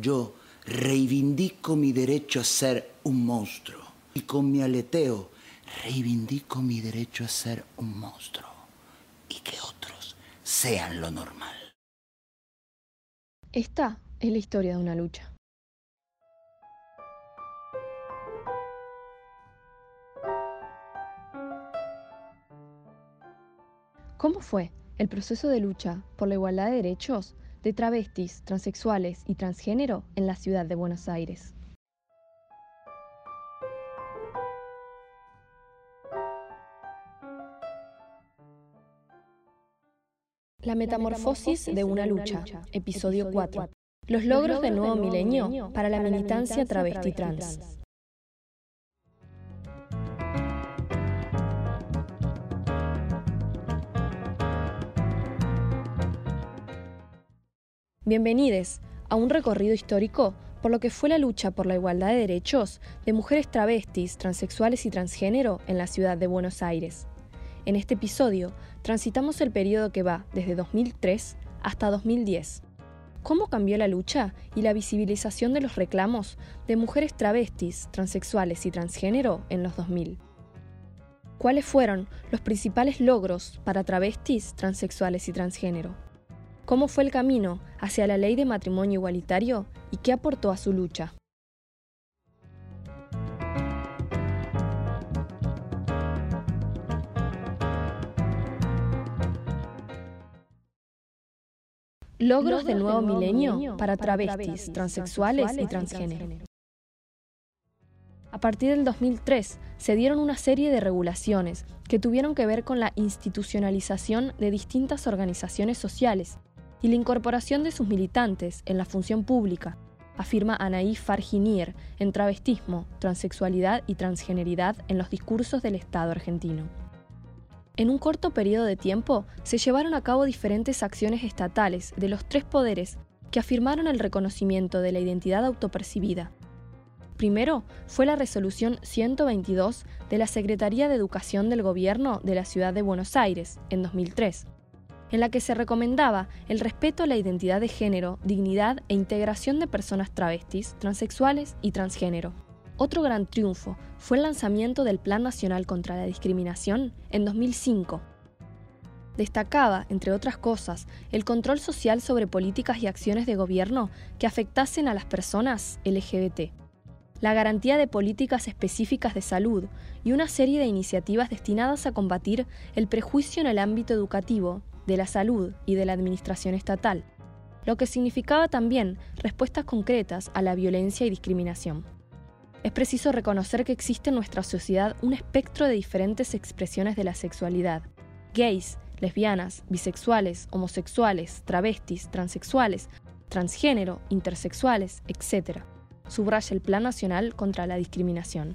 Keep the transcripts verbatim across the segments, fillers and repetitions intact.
yo reivindico mi derecho a ser un monstruo. Y con mi aleteo reivindico mi derecho a ser un monstruo. Y que otros sean lo normal. Esta es la historia de una lucha. ¿Cómo fue el proceso de lucha por la igualdad de derechos de travestis, transexuales y transgénero en la ciudad de Buenos Aires? La metamorfosis de una lucha, episodio cuatro. Los logros del nuevo milenio para la militancia travesti trans. Bienvenidos a un recorrido histórico por lo que fue la lucha por la igualdad de derechos de mujeres travestis, transexuales y transgénero en la ciudad de Buenos Aires. En este episodio transitamos el periodo que va desde dos mil tres hasta dos mil diez. ¿Cómo cambió la lucha y la visibilización de los reclamos de mujeres travestis, transexuales y transgénero en los dos mil? ¿Cuáles fueron los principales logros para travestis, transexuales y transgénero? ¿Cómo fue el camino hacia la ley de matrimonio igualitario y qué aportó a su lucha? Logros del nuevo milenio para travestis, transexuales y transgénero. A partir del dos mil tres se dieron una serie de regulaciones que tuvieron que ver con la institucionalización de distintas organizaciones sociales y la incorporación de sus militantes en la función pública, afirma Anaí Farghinier en Travestismo, Transexualidad y Transgeneridad en los discursos del Estado argentino. En un corto periodo de tiempo se llevaron a cabo diferentes acciones estatales de los tres poderes que afirmaron el reconocimiento de la identidad autopercibida. Primero fue la resolución ciento veintidós de la Secretaría de Educación del Gobierno de la Ciudad de Buenos Aires, en dos mil tres, en la que se recomendaba el respeto a la identidad de género, dignidad e integración de personas travestis, transexuales y transgénero. Otro gran triunfo fue el lanzamiento del Plan Nacional contra la Discriminación en dos mil cinco. Destacaba, entre otras cosas, el control social sobre políticas y acciones de gobierno que afectasen a las personas L G B T, la garantía de políticas específicas de salud y una serie de iniciativas destinadas a combatir el prejuicio en el ámbito educativo, de la salud y de la administración estatal, lo que significaba también respuestas concretas a la violencia y discriminación. Es preciso reconocer que existe en nuestra sociedad un espectro de diferentes expresiones de la sexualidad: gays, lesbianas, bisexuales, homosexuales, travestis, transexuales, transgénero, intersexuales, etcétera. Subraya el Plan Nacional contra la Discriminación.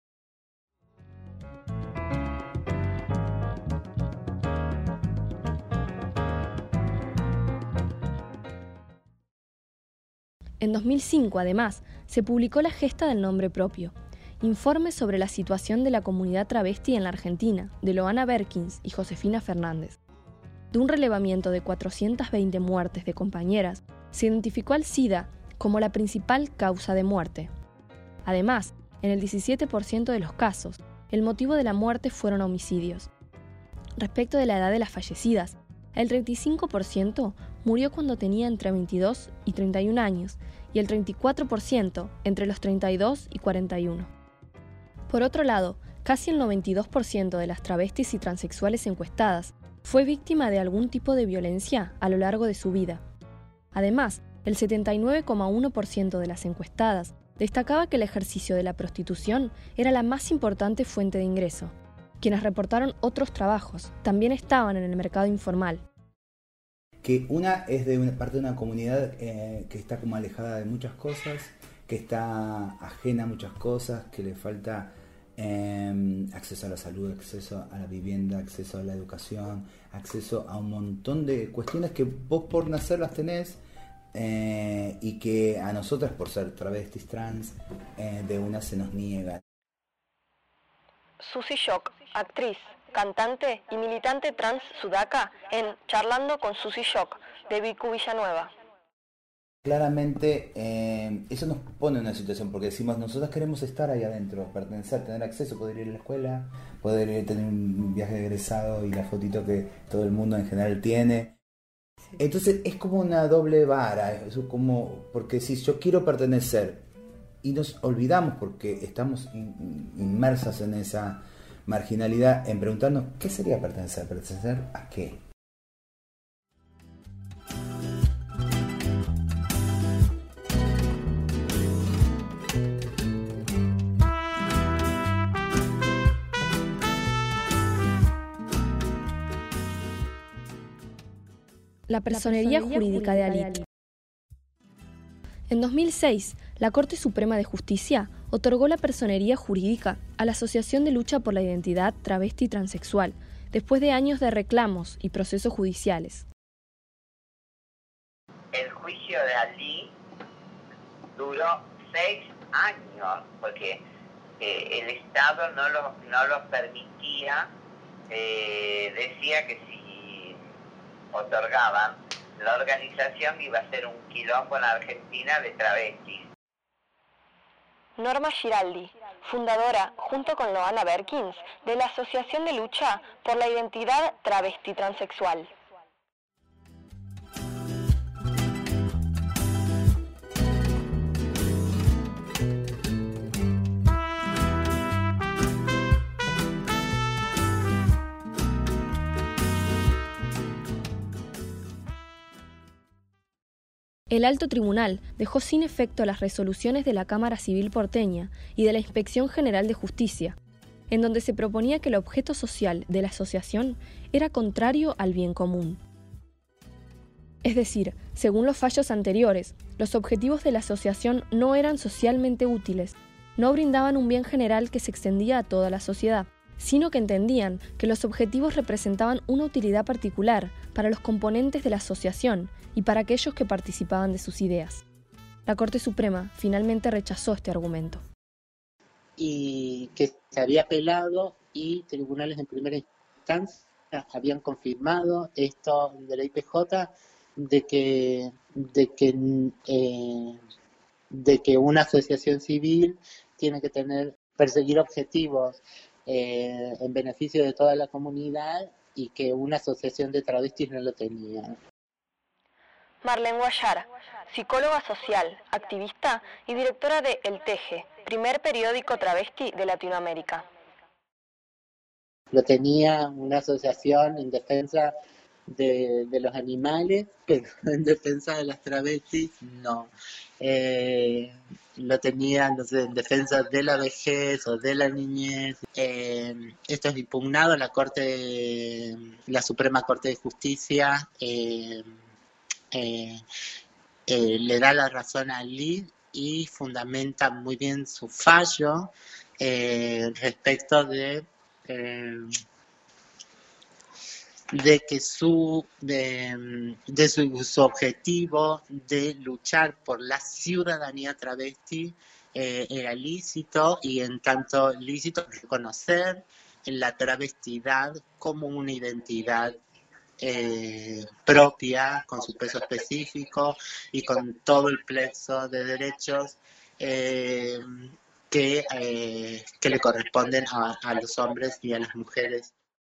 En dos mil cinco, además, se publicó La Gesta del Nombre Propio, informe sobre la situación de la comunidad travesti en la Argentina, de Loana Berkins y Josefina Fernández. De un relevamiento de cuatrocientas veinte muertes de compañeras, se identificó al SIDA como la principal causa de muerte. Además, en el diecisiete por ciento de los casos, el motivo de la muerte fueron homicidios. Respecto de la edad de las fallecidas, el treinta y cinco por ciento murió cuando tenía entre veintidós y treinta y un años y el treinta y cuatro por ciento entre los treinta y dos y cuarenta y uno. Por otro lado, casi el noventa y dos por ciento de las travestis y transexuales encuestadas fue víctima de algún tipo de violencia a lo largo de su vida. Además, el setenta y nueve coma uno por ciento de las encuestadas destacaba que el ejercicio de la prostitución era la más importante fuente de ingreso. Quienes reportaron otros trabajos también estaban en el mercado informal. Que una es de una parte de una comunidad eh, que está como alejada de muchas cosas, que está ajena a muchas cosas, que le falta eh, acceso a la salud, acceso a la vivienda, acceso a la educación, acceso a un montón de cuestiones que vos por nacer las tenés eh, y que a nosotras por ser travestis trans eh, de una se nos niega. Susy Shock, actriz, cantante y militante trans sudaca en Charlando con Susy Shock, de Vicu Villanueva. Claramente eh, eso nos pone en una situación, porque decimos, nosotros queremos estar ahí adentro, pertenecer, tener acceso, poder ir a la escuela, poder ir, tener un viaje de egresado y la fotito que todo el mundo en general tiene. Entonces es como una doble vara, es como, porque si yo quiero pertenecer y nos olvidamos porque estamos in, inmersas en esa marginalidad, en preguntarnos ¿qué sería pertenecer? ¿Pertenecer a qué? La personería jurídica de Alit. En dos mil seis, la Corte Suprema de Justicia otorgó la personería jurídica a la Asociación de Lucha por la Identidad Travesti y Transexual, después de años de reclamos y procesos judiciales. El juicio de Alit duró seis años, porque eh, el Estado no lo, no lo permitía, eh, decía que si otorgaban, la organización iba a ser un quilombo en la Argentina de travestis. Norma Giraldi, fundadora, junto con Loana Berkins, de la Asociación de Lucha por la Identidad Travesti Transexual. El Alto Tribunal dejó sin efecto las resoluciones de la Cámara Civil porteña y de la Inspección General de Justicia, en donde se proponía que el objeto social de la asociación era contrario al bien común. Es decir, según los fallos anteriores, los objetivos de la asociación no eran socialmente útiles, no brindaban un bien general que se extendía a toda la sociedad, sino que entendían que los objetivos representaban una utilidad particular para los componentes de la asociación y para aquellos que participaban de sus ideas. La Corte Suprema finalmente rechazó este argumento. Y que se había apelado y tribunales en primera instancia habían confirmado esto de la I P J de que, de que, eh, de que una asociación civil tiene que tener, perseguir objetivos eh, en beneficio de toda la comunidad y que una asociación de travestis no lo tenía. Marlene Guayar, psicóloga social, activista y directora de El Teje, primer periódico travesti de Latinoamérica. Lo tenía una asociación en defensa de, de los animales, pero en defensa de las travestis no. Eh, lo tenía, no sé, en defensa de la vejez o de la niñez. Eh, esto es impugnado en la Corte, la Suprema Corte de Justicia. Eh, Eh, eh, le da la razón a Alit y fundamenta muy bien su fallo eh, respecto de, eh, de que su, de, de su, su objetivo de luchar por la ciudadanía travesti eh, era lícito, y en tanto lícito reconocer la travestidad como una identidad Eh, propia, con su peso específico y con todo el plexo de derechos eh, que, eh, que le corresponden a, a los hombres y a las mujeres.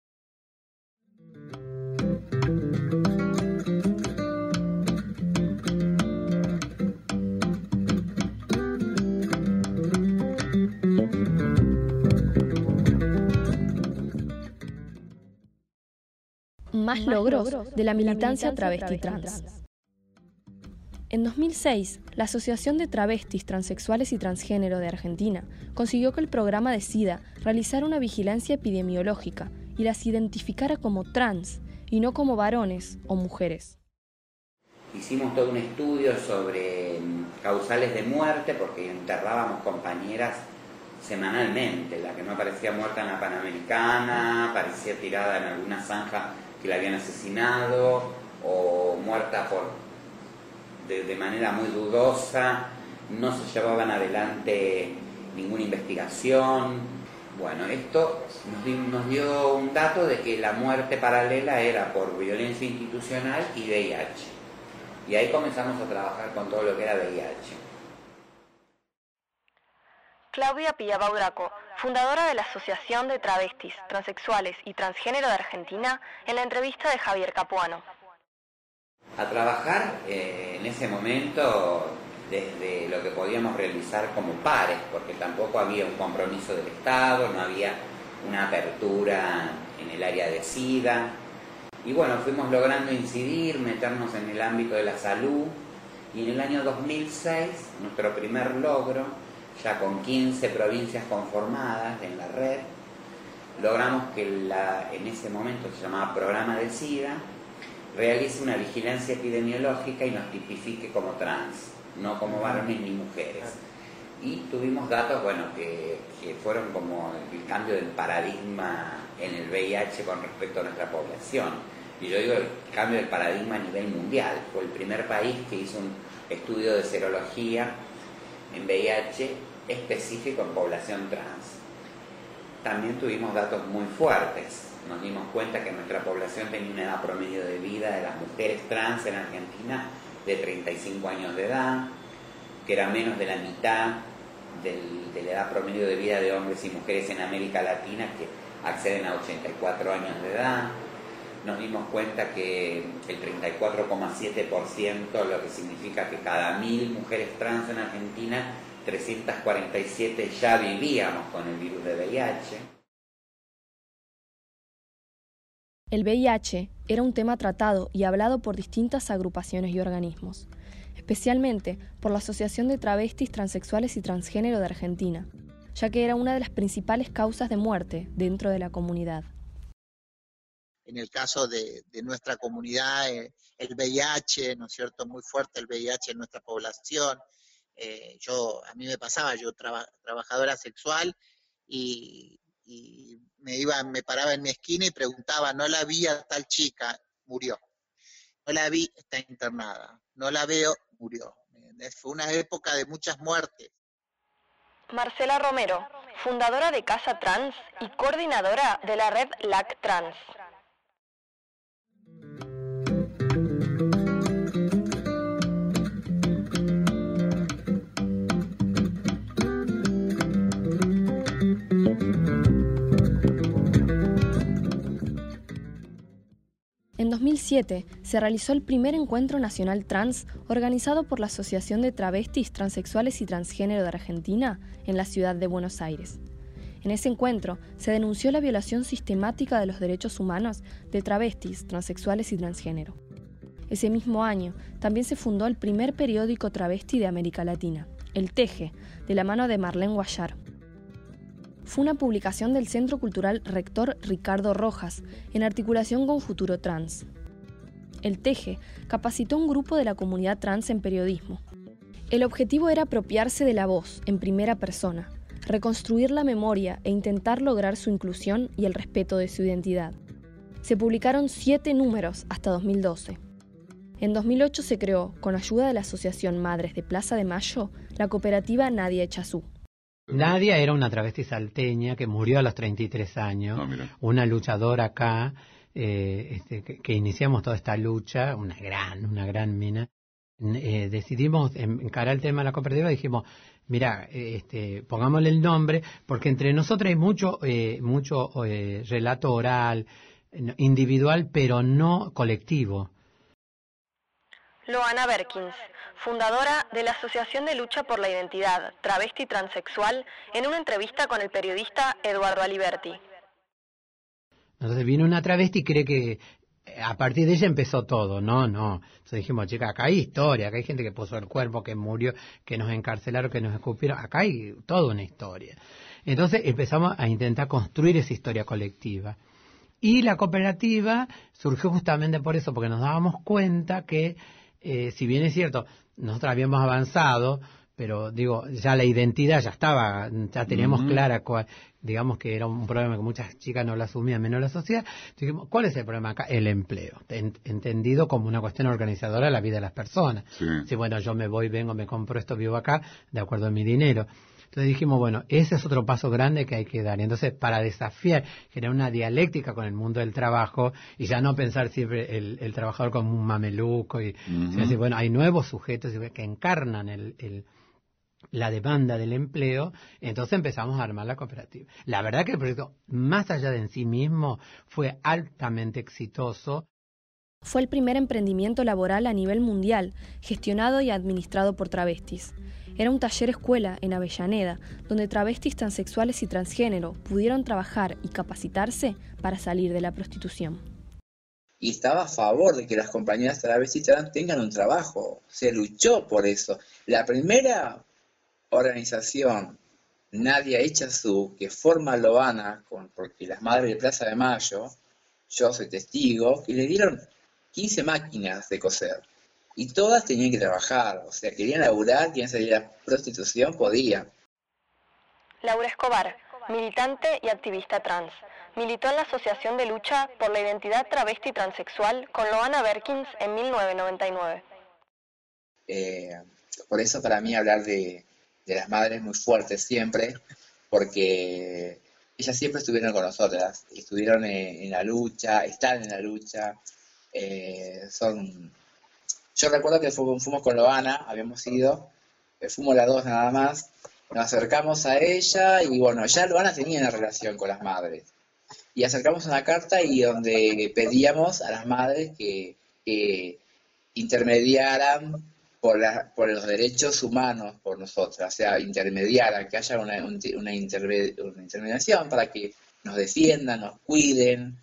Más logros de la militancia travesti trans. En dos mil seis, la Asociación de Travestis, Transexuales y Transgénero de Argentina consiguió que el programa de SIDA realizara una vigilancia epidemiológica y las identificara como trans y no como varones o mujeres. Hicimos todo un estudio sobre causales de muerte porque enterrábamos compañeras semanalmente. La que no aparecía muerta en la Panamericana, aparecía tirada en alguna zanja que la habían asesinado, o muerta por de, de manera muy dudosa. No se llevaban adelante ninguna investigación. Bueno, esto nos dio, nos dio un dato de que la muerte paralela era por violencia institucional y V I H. Y ahí comenzamos a trabajar con todo lo que era V I H. Claudia Pillabau Draco, fundadora de la Asociación de Travestis, Transexuales y Transgénero de Argentina, en la entrevista de Javier Capuano. A trabajar eh, en ese momento desde lo que podíamos realizar como pares, porque tampoco había un compromiso del Estado, no había una apertura en el área de SIDA. Y bueno, fuimos logrando incidir, meternos en el ámbito de la salud, y en el año dos mil seis, nuestro primer logro, ya con quince provincias conformadas en la red, logramos que la, en ese momento se llamaba Programa de SIDA, realice una vigilancia epidemiológica y nos tipifique como trans, no como varones ni mujeres. Y tuvimos datos, bueno, que, que fueron como el cambio del paradigma en el V I H con respecto a nuestra población. Y yo digo el cambio del paradigma a nivel mundial. Fue el primer país que hizo un estudio de serología en V I H específico en población trans. También tuvimos datos muy fuertes. Nos dimos cuenta que nuestra población tenía una edad promedio de vida de las mujeres trans en Argentina de treinta y cinco años de edad, que era menos de la mitad del, de la edad promedio de vida de hombres y mujeres en América Latina, que acceden a ochenta y cuatro años de edad. Nos dimos cuenta que el treinta y cuatro coma siete por ciento, lo que significa que cada mil mujeres trans en Argentina, trescientas cuarenta y siete ya vivíamos con el virus de V I H. El V I H era un tema tratado y hablado por distintas agrupaciones y organismos, especialmente por la Asociación de Travestis, Transexuales y Transgénero de Argentina, ya que era una de las principales causas de muerte dentro de la comunidad. En el caso de, de nuestra comunidad, eh, el V I H, ¿no es cierto?, muy fuerte el V I H en nuestra población. Eh, yo, a mí me pasaba, yo traba, trabajadora sexual y, y me iba, me paraba en mi esquina y preguntaba, no la vi a tal chica, murió. No la vi, está internada. No la veo, murió. Fue una época de muchas muertes. Marcela Romero, fundadora de Casa Trans y coordinadora de la red L A C Trans. En dos mil siete se realizó el primer encuentro nacional trans organizado por la Asociación de Travestis, Transexuales y Transgénero de Argentina en la ciudad de Buenos Aires. En ese encuentro se denunció la violación sistemática de los derechos humanos de travestis, transexuales y transgénero. Ese mismo año también se fundó el primer periódico travesti de América Latina, El Teje, de la mano de Marlene Guayar. Fue una publicación del Centro Cultural Rector Ricardo Rojas, en articulación con Futuro Trans. El Teje capacitó a un grupo de la comunidad trans en periodismo. El objetivo era apropiarse de la voz en primera persona, reconstruir la memoria e intentar lograr su inclusión y el respeto de su identidad. Se publicaron siete números hasta dos mil doce. En dos mil ocho se creó, con ayuda de la Asociación Madres de Plaza de Mayo, la cooperativa Nadia Echazú. Nadia era una travesti salteña que murió a los treinta y tres años, oh, una luchadora acá, eh, este, que, que iniciamos toda esta lucha, una gran, una gran mina. Eh, decidimos encarar el tema de la cooperativa y dijimos, mira, este, pongámosle el nombre, porque entre nosotros hay mucho, eh, mucho eh, relato oral, individual, pero no colectivo. Loana Berkins, fundadora de la Asociación de Lucha por la Identidad Travesti Transexual, en una entrevista con el periodista Eduardo Aliberti. Entonces viene una travesti y cree que a partir de ella empezó todo. No, no. Entonces dijimos, chica, acá hay historia, acá hay gente que puso el cuerpo, que murió, que nos encarcelaron, que nos escupieron. Acá hay toda una historia. Entonces empezamos a intentar construir esa historia colectiva. Y la cooperativa surgió justamente por eso, porque nos dábamos cuenta que Eh, si bien es cierto, nosotros habíamos avanzado, pero digo, ya la identidad ya estaba, ya teníamos uh-huh. clara, cuál, digamos que era un problema que muchas chicas no lo asumían, menos la sociedad. Dijimos, ¿cuál es el problema acá? El empleo, ent- entendido como una cuestión organizadora de la vida de las personas. Sí. Si bueno, yo me voy, vengo, me compro esto, vivo acá, de acuerdo a mi dinero. Entonces dijimos, bueno, ese es otro paso grande que hay que dar. Y entonces, para desafiar, generar una dialéctica con el mundo del trabajo y ya no pensar siempre el, el trabajador como un mameluco, y uh-huh. sino decir, bueno, hay nuevos sujetos que encarnan el, el la demanda del empleo, entonces empezamos a armar la cooperativa. La verdad que el proyecto, más allá de en sí mismo, fue altamente exitoso. Fue el primer emprendimiento laboral a nivel mundial, gestionado y administrado por travestis. Era un taller escuela en Avellaneda, donde travestis transexuales y transgénero pudieron trabajar y capacitarse para salir de la prostitución. Y estaba a favor de que las compañeras travestis trans tengan un trabajo. Se luchó por eso. La primera organización, Nadia Echazú, que forma Loana, con, porque las madres de Plaza de Mayo, yo soy testigo, que le dieron quince máquinas de coser. Y todas tenían que trabajar, o sea, querían laburar, querían salir a la prostitución, podían. Laura Escobar, militante y activista trans. Militó en la Asociación de Lucha por la Identidad Travesti Transexual con Loana Berkins en mil novecientos noventa y nueve. Eh, por eso para mí hablar de, de las madres es muy fuerte siempre, porque ellas siempre estuvieron con nosotras, estuvieron en, en la lucha, están en la lucha. Eh, son... Yo recuerdo que fuimos, fuimos con Loana, habíamos ido, fuimos las dos nada más, nos acercamos a ella y bueno, ya Loana tenía una relación con las madres. Y acercamos una carta y donde pedíamos a las madres que, que intermediaran por, la, por los derechos humanos por nosotras, o sea, intermediaran, que haya una, un, una, interme, una intermediación para que nos defiendan, nos cuiden.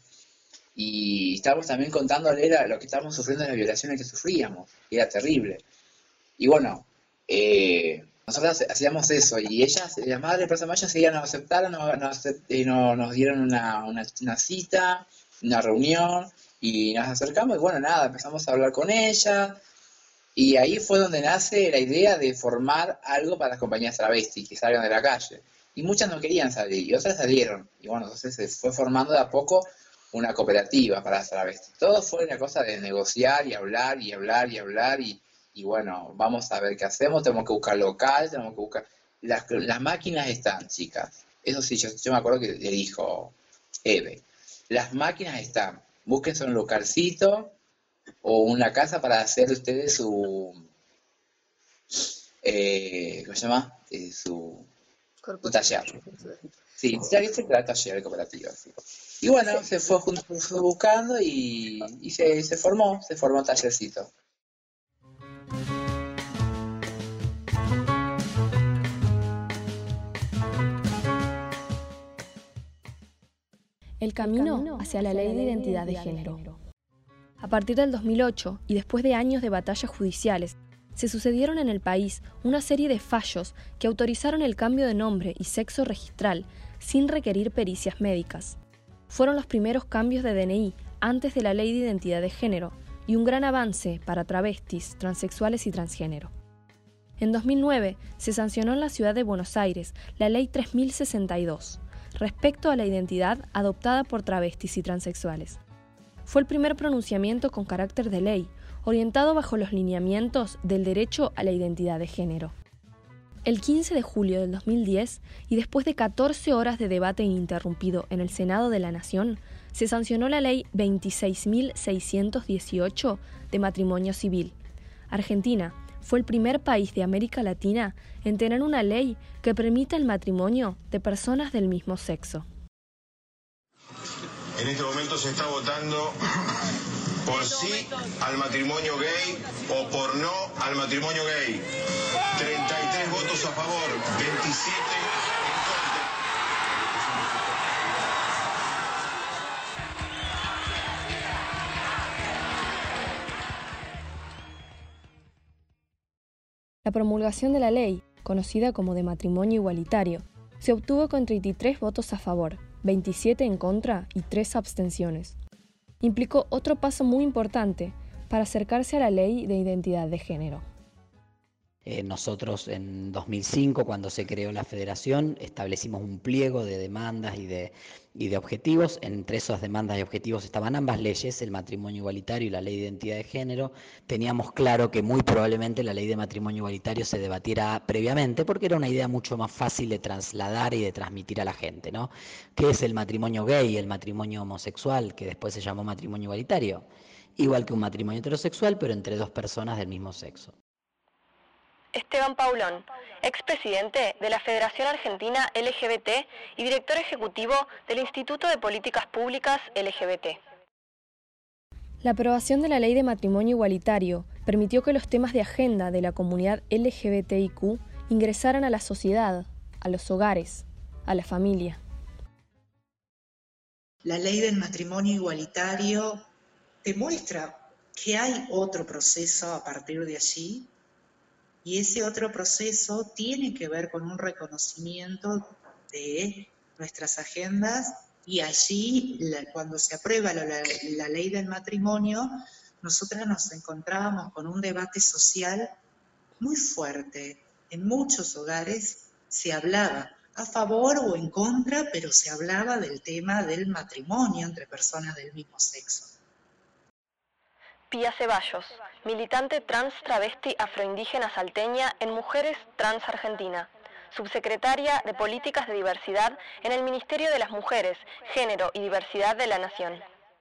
Y estábamos también contándole lo que estábamos sufriendo en las violaciones que sufríamos, que era terrible. Y bueno, eh, nosotros hacíamos eso, y ellas, las madres de Plaza Mayo, seguían, nos aceptaron, nos, nos, nos, nos dieron una, una, una cita, una reunión, y nos acercamos, y bueno, nada, empezamos a hablar con ella, y ahí fue donde nace la idea de formar algo para las compañías travestis, que salgan de la calle. Y muchas no querían salir, y otras salieron, y bueno, entonces se fue formando de a poco una cooperativa para las travestis. Todo fue una cosa de negociar y hablar y hablar y hablar y, y bueno, vamos a ver qué hacemos, tenemos que buscar local, tenemos que buscar... Las, las máquinas están, chicas. Eso sí, yo, yo me acuerdo que le dijo Eve, las máquinas están, búsquense un localcito o una casa para hacer ustedes su... Eh, ¿cómo se llama? Eh, su, su taller. Sí, ya viste que era taller de cooperativa, sí. Y bueno, se fue, fue buscando y, y se, se formó, se formó tallercito. El camino hacia la ley de identidad de género. A partir del dos mil ocho, y después de años de batallas judiciales, se sucedieron en el país una serie de fallos que autorizaron el cambio de nombre y sexo registral sin requerir pericias médicas. Fueron los primeros cambios de D N I antes de la Ley de Identidad de Género y un gran avance para travestis, transexuales y transgénero. En dos mil nueve se sancionó en la ciudad de Buenos Aires la Ley tres mil sesenta y dos, respecto a la identidad adoptada por travestis y transexuales. Fue el primer pronunciamiento con carácter de ley, orientado bajo los lineamientos del derecho a la identidad de género. El quince de julio del dos mil diez, y después de catorce horas de debate ininterrumpido en el Senado de la Nación, se sancionó la Ley veintiséis mil seiscientos dieciocho de matrimonio civil. Argentina fue el primer país de América Latina en tener una ley que permita el matrimonio de personas del mismo sexo. En este momento se está votando por sí al matrimonio gay o por no al matrimonio gay. treinta y tres votos a favor, veintisiete en contra. La promulgación de la ley, conocida como de matrimonio igualitario, se obtuvo con treinta y tres votos a favor, veintisiete en contra y tres abstenciones. Implicó otro paso muy importante para acercarse a la ley de identidad de género. Eh, nosotros en dos mil cinco, cuando se creó la federación, establecimos un pliego de demandas y de, y de objetivos. Entre esas demandas y objetivos estaban ambas leyes, el matrimonio igualitario y la ley de identidad de género. Teníamos claro que muy probablemente la ley de matrimonio igualitario se debatiera previamente, porque era una idea mucho más fácil de trasladar y de transmitir a la gente, ¿no? ¿Qué es el matrimonio gay, el matrimonio homosexual, que después se llamó matrimonio igualitario? Igual que un matrimonio heterosexual, pero entre dos personas del mismo sexo. Esteban Paulón, expresidente de la Federación Argentina L G B T y director ejecutivo del Instituto de Políticas Públicas L G B T. La aprobación de la Ley de Matrimonio Igualitario permitió que los temas de agenda de la comunidad L G B T I Q ingresaran a la sociedad, a los hogares, a la familia. La Ley del Matrimonio Igualitario demuestra que hay otro proceso a partir de allí. Y ese otro proceso tiene que ver con un reconocimiento de nuestras agendas y allí, la, cuando se aprueba la, la, la ley del matrimonio, nosotras nos encontrábamos con un debate social muy fuerte. En muchos hogares se hablaba a favor o en contra, pero se hablaba del tema del matrimonio entre personas del mismo sexo. Pía Ceballos, militante trans travesti afroindígena salteña en Mujeres Trans Argentina, subsecretaria de Políticas de Diversidad en el Ministerio de las Mujeres, Género y Diversidad de la Nación.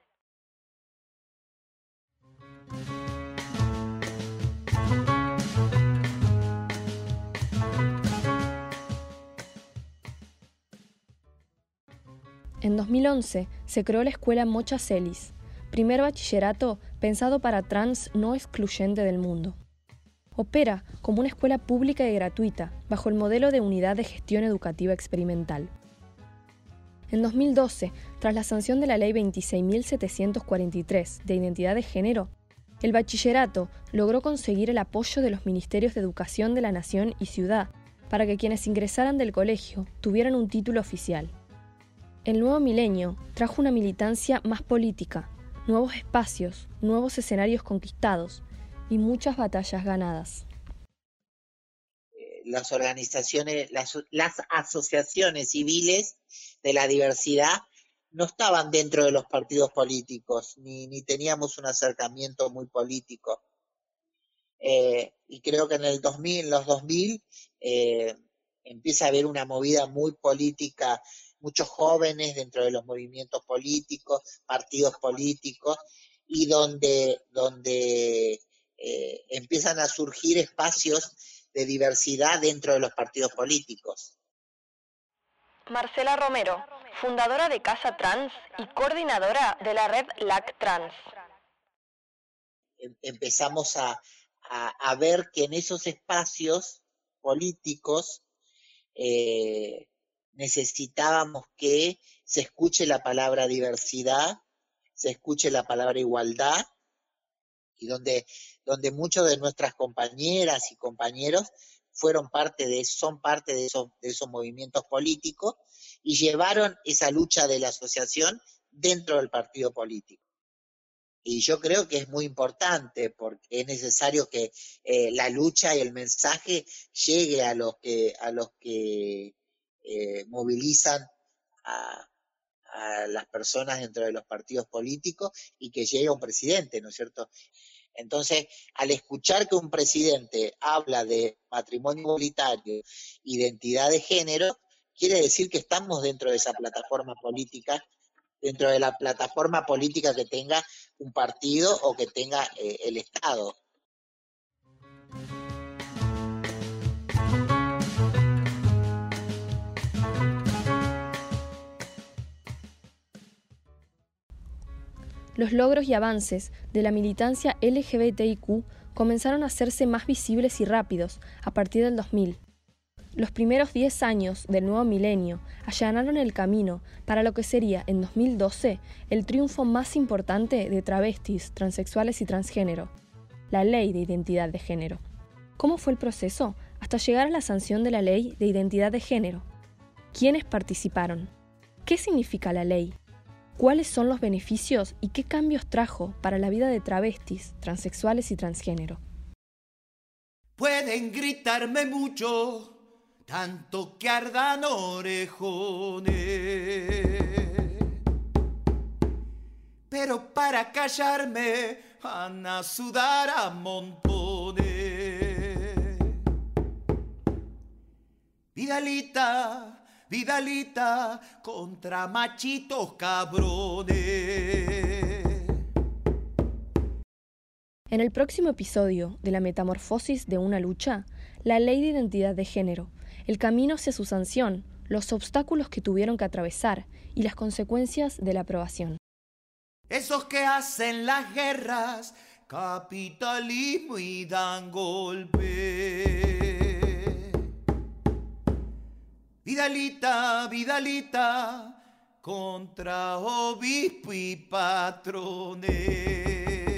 En dos mil once se creó la Escuela Mocha Celis, primer bachillerato pensado para trans no excluyente del mundo. Opera como una escuela pública y gratuita, bajo el modelo de Unidad de Gestión Educativa Experimental. En dos mil doce, tras la sanción de la Ley veintiséis mil setecientos cuarenta y tres de Identidad de Género, el bachillerato logró conseguir el apoyo de los Ministerios de Educación de la Nación y Ciudad para que quienes ingresaran del colegio tuvieran un título oficial. El nuevo milenio trajo una militancia más política, nuevos espacios, nuevos escenarios conquistados y muchas batallas ganadas. Las organizaciones, las, las asociaciones civiles de la diversidad no estaban dentro de los partidos políticos, ni, ni teníamos un acercamiento muy político. Eh, y creo que en el dos mil, en los dos mil eh, empieza a haber una movida muy política, muchos jóvenes dentro de los movimientos políticos, partidos políticos, y donde, donde eh, empiezan a surgir espacios de diversidad dentro de los partidos políticos. Marcela Romero, fundadora de Casa Trans y coordinadora de la red L A C Trans. Empezamos a, a, a ver que en esos espacios políticos eh, necesitábamos que se escuche la palabra diversidad, se escuche la palabra igualdad, y donde, donde muchos de nuestras compañeras y compañeros fueron parte de, son parte de esos, de esos movimientos políticos y llevaron esa lucha de la asociación dentro del partido político. Y yo creo que es muy importante porque es necesario que eh, la lucha y el mensaje llegue a los que, a los que eh, movilizan a, a las personas dentro de los partidos políticos y que llegue a un presidente, ¿no es cierto? Entonces, al escuchar que un presidente habla de matrimonio igualitario, identidad de género, quiere decir que estamos dentro de esa plataforma política, dentro de la plataforma política que tenga un partido o que tenga eh, el Estado. Los logros y avances de la militancia L G B T I Q comenzaron a hacerse más visibles y rápidos a partir del dos mil. Los primeros diez años del nuevo milenio allanaron el camino para lo que sería, en dos mil doce, el triunfo más importante de travestis, transexuales y transgénero, la Ley de Identidad de Género. ¿Cómo fue el proceso hasta llegar a la sanción de la Ley de Identidad de Género? ¿Quiénes participaron? ¿Qué significa la ley? ¿Cuáles son los beneficios y qué cambios trajo para la vida de travestis, transexuales y transgénero? pueden gritarme mucho, tanto que ardan orejones. Pero para callarme van a sudar a montones. Vidalita, Vidalita, contra machitos cabrones. En el próximo episodio de La metamorfosis de una lucha, la ley de identidad de género, el camino hacia su sanción, los obstáculos que tuvieron que atravesar y las consecuencias de la aprobación. Esos que hacen las guerras, capitalismo y dan golpe. Vidalita, Vidalita, contra obispo y patrones.